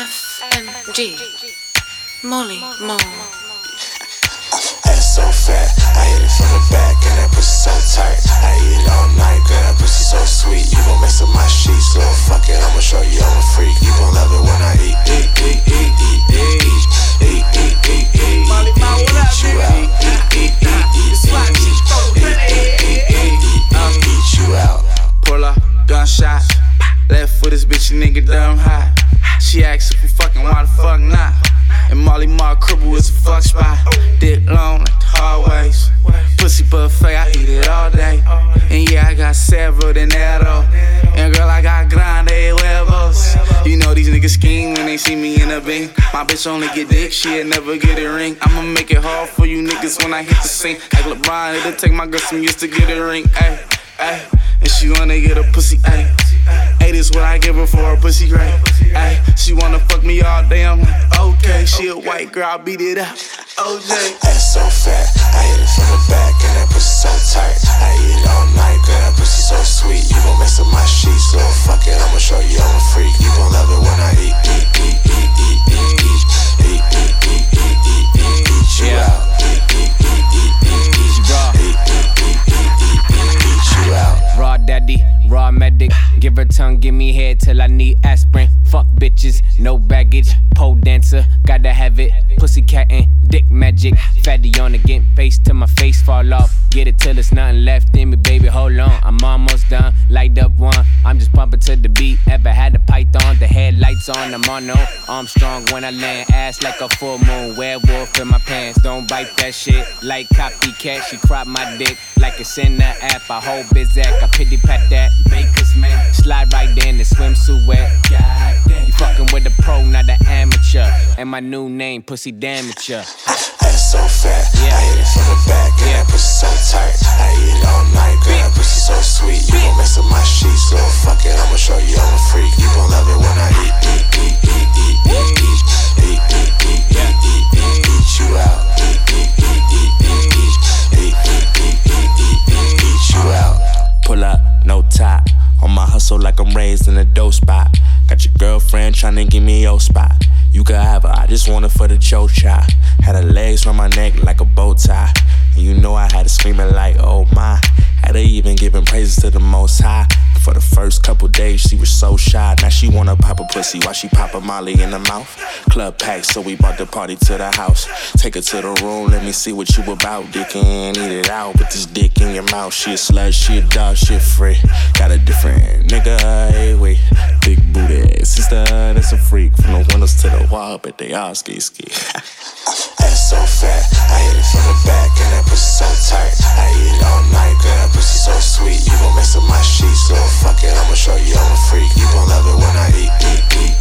FMG Molly Mole. Ass so fat, I hit it from the back and that pussy so tight. I eat it all night, girl, that pussy so sweet. You gon' mess up my sheets, little fuck it, I'ma show you I'm a freak. You gon' love it when I eat Molly Mole, what up, baby? Eat you out. Pull up, gunshot. Left foot this bitch, nigga dumb hot. She asks if we fucking, why the fuck not? And Molly Mark cribble is a fuck spot. Dick long like the hallways. Pussy buffet, I eat it all day. And yeah, I got several dinero. And girl, I got grande huevos. You know these niggas scheme when they see me in a beam. My bitch only get dick, she'll never get a ring. I'ma make it hard for you niggas when I hit the scene. Like LeBron, it'll take my girl some years to get a ring. Ay, ay. And she wanna get a pussy, ayy. Ayy, this what I give her for a pussy, right? Ayy, she wanna fuck me all day, I'm like, okay. She a white girl, I beat it up, OJ. Ass so fat, I hit it from the back and that pussy so tight. I eat it all night, girl, that pussy so sweet. You gon' mess up my sheets, little fuck it, I'ma show you I'm a freak. You gon' love it when I eat you out. Raw daddy, raw medic. Give her tongue, give me head till I need aspirin. Fuck bitches, no baggage. Pole dancer, gotta have it. Pussycat and dick magic. Fatty on the getting face till my face fall off. Get it till there's nothing left in me, baby. Hold on, I'm almost done. Light up one, I'm just pumping to the beat. Ever had a python? The headlights on, I'm on no. I'm strong when I land. Ass like a full moon. Werewolf in my pants. Don't bite that shit like copycat. She crop my dick like it's in the app. I hold Bizak, I pity pat that. Baker's man, slide right in the swimsuit wet. Goddamn, you fucking with a pro, not an amateur. And my new name, Pussy Damager. Ass so fat, I hit it from the back and that pussy so tight. I eat it all night, girl, that pussy so sweet. You gon' mess up my sheets, little fuck it, I'ma show you I'm a freak. You gon' love it when I eat you out. Eat you out. Pull up, no top. On my hustle like I'm raised in a dope spot. Got your girlfriend tryna give me your spot. You can have her, I just want her for the choke chop. Had her legs round my neck like a bow tie. And you know I had her screaming like, oh my. Had her even giving praises to the most high. For the first couple days, she was so shy. Now she wanna pop a pussy while she pop a molly in the mouth. Club packed, so we brought the party to the house. Take her to the room, let me see what you about. Dick in, eat it out with this dick in your mouth. She a slut, she a dog, she a free. Got a different nigga, hey, wait. Big booty sister, that's a freak. From the windows to the wall, but they all ski. Ass so fat, I hit it from the back and that pussy so tight. I eat it all night, girl, that pussy so sweet. You gon' mess up my sheets, little fuck it, I'ma show you I'm a freak. You gon' love it when I eat